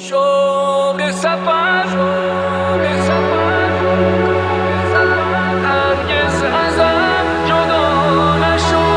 شوق سفر هرگز ازم جدا نشو.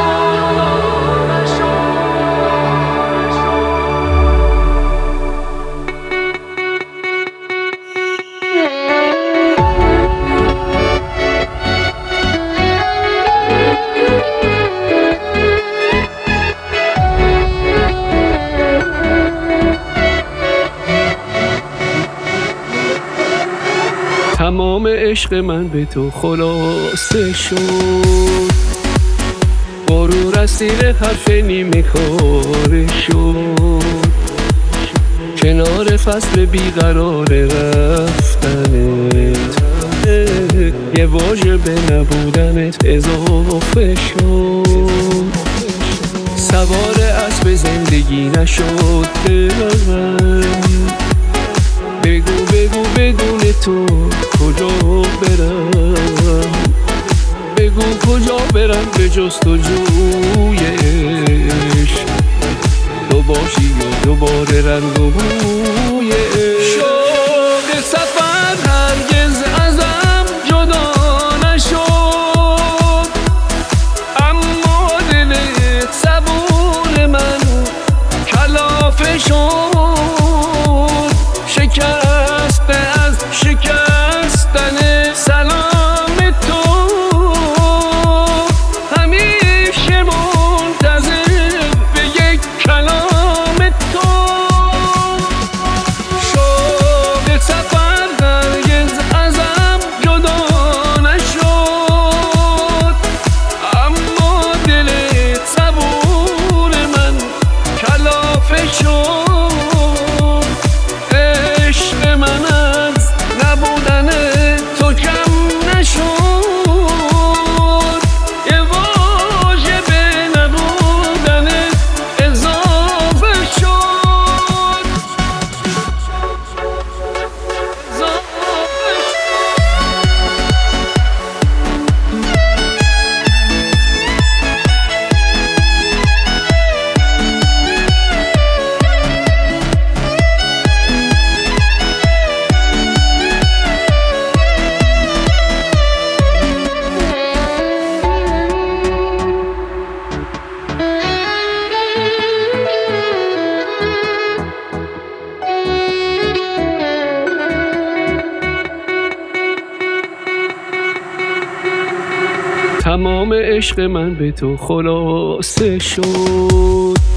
تمام عشق من به تو خلاصه شد، غرور اسیر حرف نیمه کاره شد. کنار فصل بیقرار رفتنت یه واژه به نبودنت اضافه شد. سوار اسب زندگی نشد دلم، بگو بدون تو کجا برم، بگو کجا برم به جستجوی عشق، تو باشی و دوباره رنگ و بوی عشق. شوق سفر هرگز ازم جدا نشد، اما دل صبور من کلافه شد. شکسته از شکستن سلام تو، همیشه منتظر به یک کلام تو. شوق سفر هرگز ازم جدا نشد، اما دل صبور من کلافه شد. تمام عشق من به تو خلاصه شد،